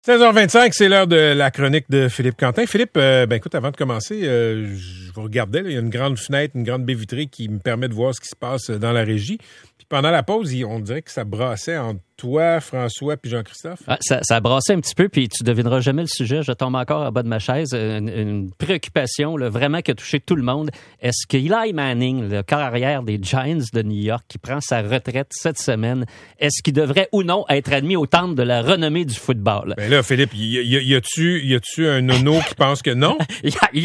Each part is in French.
16h25, c'est l'heure de la chronique de Philippe Quentin. Philippe, écoute, avant de commencer, je vous regardais, là, il y a une grande fenêtre, une grande baie vitrée qui me permet de voir ce qui se passe dans la régie. Puis pendant la pause, on dirait que ça brassait entre toi, François, puis Jean-Christophe. Ah, ça brassait un petit peu, puis tu devineras jamais le sujet. Je tombe encore en bas de ma chaise. Une préoccupation là, vraiment qui a touché tout le monde. Est-ce que Eli Manning, le corps arrière des Giants de New York, qui prend sa retraite cette semaine, est-ce qu'il devrait ou non être admis au temple de la renommée du football? Ben là, Philippe, y a-tu un nono qui pense que non? Il y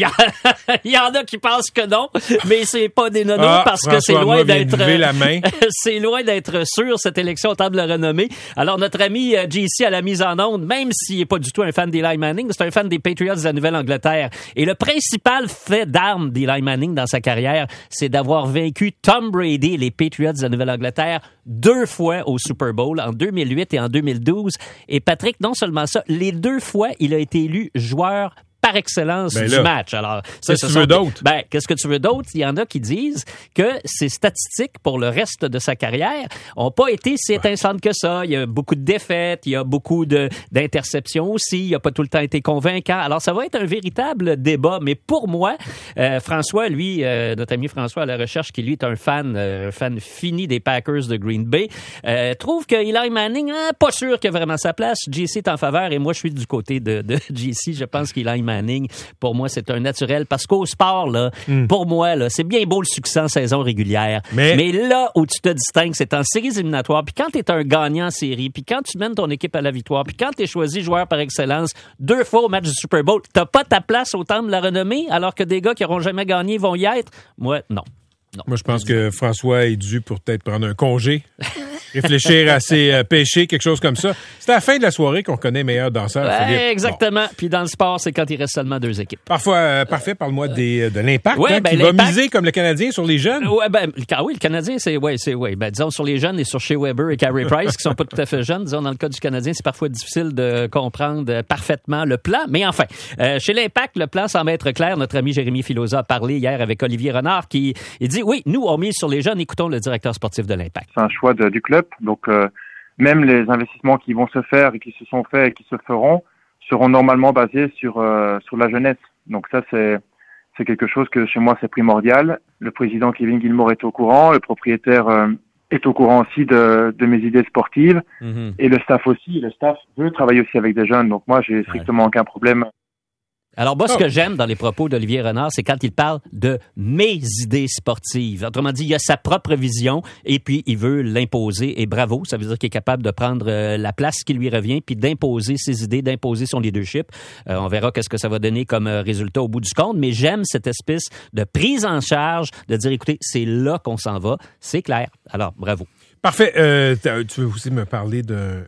en a qui pensent que non, mais c'est pas des nonos parce que c'est loin d'être... la main. C'est loin d'être sûr, cette élection au temple de la renommée. Alors, notre ami JC à la mise en onde, même s'il n'est pas du tout un fan d'Eli Manning, c'est un fan des Patriots de la Nouvelle-Angleterre. Et le principal fait d'armes d'Eli Manning dans sa carrière, c'est d'avoir vaincu Tom Brady et les Patriots de la Nouvelle-Angleterre 2 fois au Super Bowl, en 2008 et en 2012. Et Patrick, non seulement ça, les 2 fois, il a été élu joueur par excellence du match. Alors, qu'est-ce que tu veux d'autre? Qu'est-ce que tu veux d'autre? Il y en a qui disent que ses statistiques pour le reste de sa carrière n'ont pas été si étincelantes que ça. Il y a beaucoup de défaites, il y a beaucoup d'interceptions aussi, il n'a pas tout le temps été convaincant. Alors, ça va être un véritable débat. Mais pour moi, François, lui, notre ami François à la recherche, qui lui est un fan fini des Packers de Green Bay, trouve que Eli Manning, pas sûr qu'il a vraiment sa place. JC est en faveur et moi, je suis du côté de JC. Je pense qu'Eli Manning, pour moi, c'est un naturel. Parce qu'au sport, là, pour moi, là, c'est bien beau le succès en saison régulière. Mais là où tu te distingues, c'est en séries éliminatoires. Puis quand tu es un gagnant en série, puis quand tu mènes ton équipe à la victoire, puis quand tu es choisi joueur par excellence 2 fois au match du Super Bowl, t'as pas ta place au temple de la renommée, alors que des gars qui n'auront jamais gagné vont y être. Moi, non. Moi, je pense que François est dû pour peut-être prendre un congé, réfléchir à ses péchés, quelque chose comme ça. C'est à la fin de la soirée qu'on connaît meilleur danseur. Exactement. Bon. Puis dans le sport, c'est quand il reste seulement 2 équipes. Parfois, parfait. Parle-moi de l'Impact qui va miser comme le Canadien sur les jeunes. Oui, le Canadien, c'est disons sur les jeunes et sur Shea Weber et Carey Price qui sont pas tout à fait jeunes. Disons dans le cas du Canadien, c'est parfois difficile de comprendre parfaitement le plan. Mais enfin, chez l'Impact, le plan semble être clair. Notre ami Jérémy Filosa a parlé hier avec Olivier Renard qui dit oui, nous on mise sur les jeunes. Écoutons le directeur sportif de l'Impact. C'est un choix du club. Donc, même les investissements qui vont se faire et qui se sont faits et qui se feront seront normalement basés sur la jeunesse. Donc ça, c'est quelque chose que chez moi, c'est primordial. Le président Kevin Gilmour est au courant, le propriétaire est au courant aussi de mes idées sportives et le staff aussi. Le staff veut travailler aussi avec des jeunes. Donc moi, j'ai strictement aucun problème. Alors, moi, ce que j'aime dans les propos d'Olivier Renard, c'est quand il parle de mes idées sportives. Autrement dit, il a sa propre vision et puis il veut l'imposer. Et bravo, ça veut dire qu'il est capable de prendre la place qui lui revient puis d'imposer ses idées, d'imposer son leadership. On verra qu'est-ce que ça va donner comme résultat au bout du compte. Mais j'aime cette espèce de prise en charge, de dire, écoutez, c'est là qu'on s'en va. C'est clair. Alors, bravo. Parfait. Tu veux aussi me parler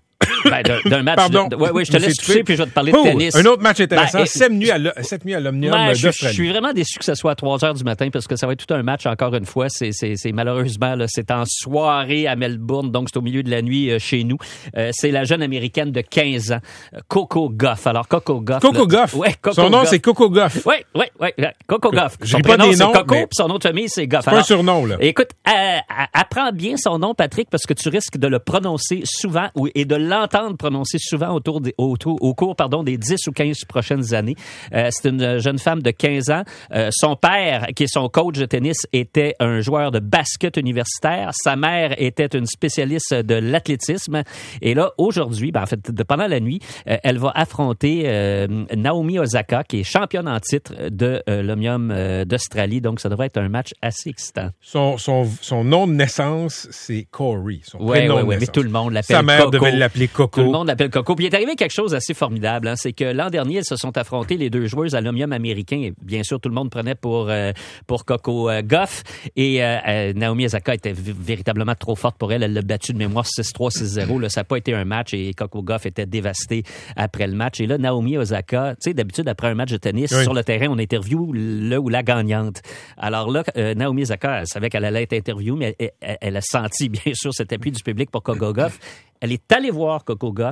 d'un match. Pardon. Oui, je te laisse toucher puis je vais te parler de tennis. Un autre match intéressant, cette nuit à l'Omnium d'Australie. Je suis vraiment déçu que ce soit à 3h du matin parce que ça va être tout un match encore une fois. C'est malheureusement, là, c'est en soirée à Melbourne, donc c'est au milieu de la nuit chez nous. C'est la jeune américaine de 15 ans, Coco Gauff. Alors, Coco Gauff. Coco Gauff? Ouais, son nom, c'est Coco Gauff. Oui, Coco Gauff. Son prénom, c'est Coco, puis son nom de famille, c'est Gauff. C'est pas un surnom, là. Écoute, apprends bien son nom, Patrick, parce que tu risques de le prononcer souvent et de l'entendre prononcer souvent au cours des 10 ou 15 prochaines années. C'est une jeune femme de 15 ans. Son père, qui est son coach de tennis, était un joueur de basket universitaire. Sa mère était une spécialiste de l'athlétisme. Et là, aujourd'hui, pendant la nuit, elle va affronter Naomi Osaka, qui est championne en titre de l'Omnium d'Australie. Donc, ça devrait être un match assez excitant. Son nom de naissance, c'est Corey. Son prénom de naissance. Mais tout le monde l'appelle Coco. Sa mère Coco. devait l'appeler Coco. Tout le monde l'appelle Coco. Puis il est arrivé quelque chose d'assez formidable. C'est que l'an dernier, elles se sont affrontées, les 2 joueuses à l'Omnium américain. Et bien sûr, tout le monde prenait pour Coco Gauff. Et Naomi Osaka était véritablement trop forte pour elle. Elle l'a battue de mémoire 6-3, 6-0. Là, ça n'a pas été un match et Coco Gauff était dévastée après le match. Et là, Naomi Osaka, tu sais, d'habitude, après un match de tennis, sur le terrain, on interviewe le ou la gagnante. Alors là, Naomi Osaka, elle savait qu'elle allait être interviewée, mais elle a senti, bien sûr, cet appui du public pour Coco Gauff. Elle est allée voir Coco Gauff,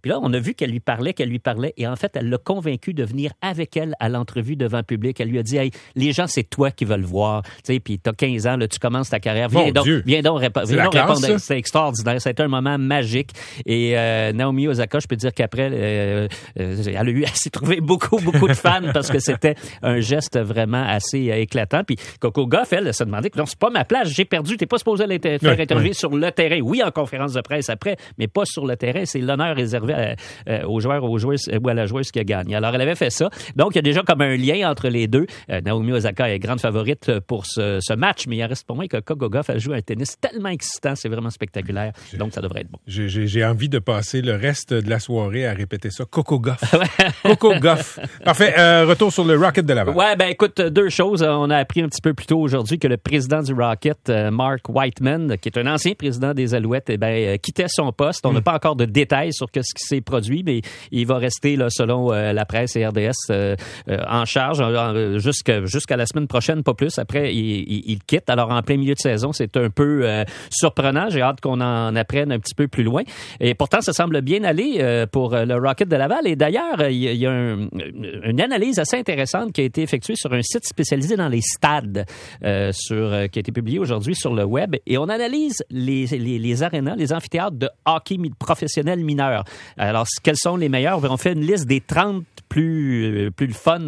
Puis là, on a vu qu'elle lui parlait. Et en fait, elle l'a convaincu de venir avec elle à l'entrevue devant le public. Elle lui a dit, hey, les gens, c'est toi qui veulent voir. Tu sais, puis t'as 15 ans, là, tu commences ta carrière. Viens donc répondre. C'était extraordinaire. C'était un moment magique. Et Naomi Osaka, je peux dire qu'après, elle s'est trouvée beaucoup de fans parce que c'était un geste vraiment assez éclatant. Puis Coco Gauff, elle se demandait que non, c'est pas ma place, j'ai perdu, t'es pas supposé faire interviewer sur le terrain. Oui, en conférence de presse après, mais pas sur le terrain. C'est l'honneur réservé aux joueurs ou à la joueuse qui a gagné. Alors, elle avait fait ça. Donc, il y a déjà comme un lien entre les deux. Naomi Osaka est grande favorite pour ce match, mais il en reste pour moi que Coco Gauff, elle joue un tennis tellement excitant, c'est vraiment spectaculaire. Donc, ça devrait être bon. J'ai envie de passer le reste de la soirée à répéter ça. Coco Gauff. Coco Gauff. Parfait. Retour sur le Rocket de Laval. Ouais, ben écoute, deux choses. On a appris un petit peu plus tôt aujourd'hui que le président du Rocket, Mark Whiteman, qui est un ancien président des Alouettes, quittait son poste. On n'a pas encore de détails sur ce qui s'est produit, mais il va rester, là, selon la presse et RDS, en charge jusqu'à la semaine prochaine, pas plus. Après, il quitte. Alors, en plein milieu de saison, c'est un peu surprenant. J'ai hâte qu'on en apprenne un petit peu plus loin. Et pourtant, ça semble bien aller pour le Rocket de Laval. Et d'ailleurs, il y a une analyse assez intéressante qui a été effectuée sur un site spécialisé dans les stades, qui a été publié aujourd'hui sur le web. Et on analyse les arénas, les amphithéâtres de hockey professionnel mineur. Alors, quels sont les meilleurs? On fait une liste des 30 plus fun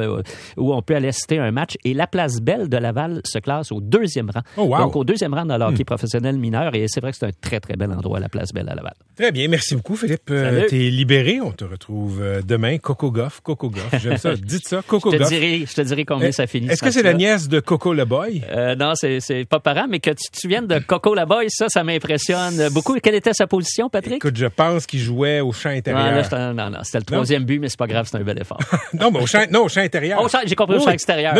où on peut aller assister à un match. Et la Place Belle de Laval se classe au 2e rang. Oh, wow. Donc, au 2e rang dans le hockey professionnel mineur. Et c'est vrai que c'est un très, très bel endroit, la Place Belle à Laval. Très bien. Merci beaucoup, Philippe. T'es libéré. On te retrouve demain. Coco Gauff. J'aime ça. Dites ça. Coco Gauff. Je te dirai combien ça finit. Est-ce que c'est la nièce de Coco le Boy? Non, c'est pas parent, mais que tu viennes de Coco le Boy, ça m'impressionne beaucoup. Quelle était sa position, Patrick? Écoute, je pense qu'il jouait au champ intérieur. Non, c'était le 3e but, mais c'est pas grave, c'est un bel effort. Non, mais au champ intérieur. J'ai compris, au champ extérieur.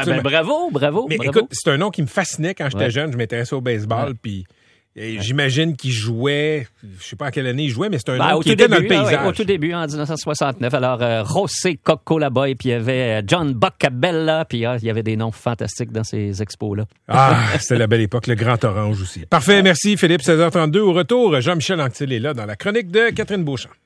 Bravo. Mais écoute, c'est un nom qui me fascinait quand j'étais jeune. Je m'intéressais au baseball, puis j'imagine qu'il jouait, je sais pas à quelle année il jouait, mais c'est un nom qui était dans le paysage. Au tout début, en 1969. Alors, José Coco là-bas, et puis il y avait John Boccabella, puis il y avait des noms fantastiques dans ces expos-là. C'était la belle époque, le Grand Orange aussi. Parfait, merci Philippe, 16h32. Au retour, Jean-Michel Anctil est là dans la chronique de Catherine Beauchamp.